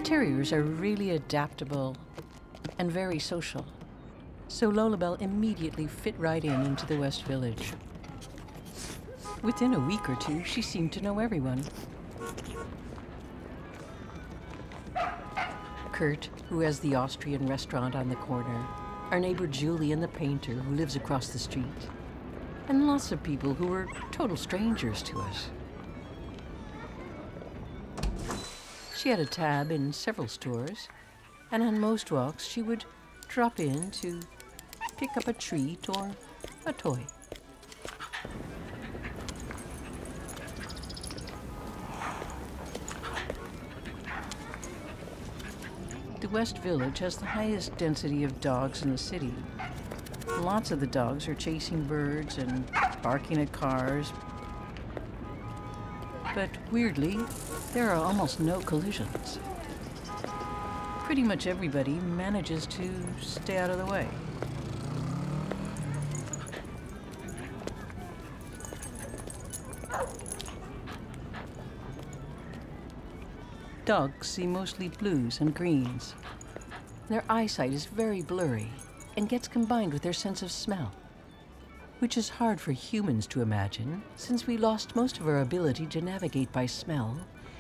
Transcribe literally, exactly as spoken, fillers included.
Terriers are really adaptable and very social, so Lolabelle immediately fit right in into the West Village. Within a week or two, she seemed to know everyone. Kurt, who has the Austrian restaurant on the corner, our neighbor Julian the painter, who lives across the street, and lots of people who were total strangers to us. She had a tab in several stores, and on most walks she would drop in to pick up a treat or a toy. The West Village has the highest density of dogs in the city. Lots of the dogs are chasing birds and barking at cars. But weirdly, there are almost no collisions. Pretty much everybody manages to stay out of the way. Dogs see mostly blues and greens. Their eyesight is very blurry and gets combined with their sense of smell, which is hard for humans to imagine since we lost most of our ability to navigate by smell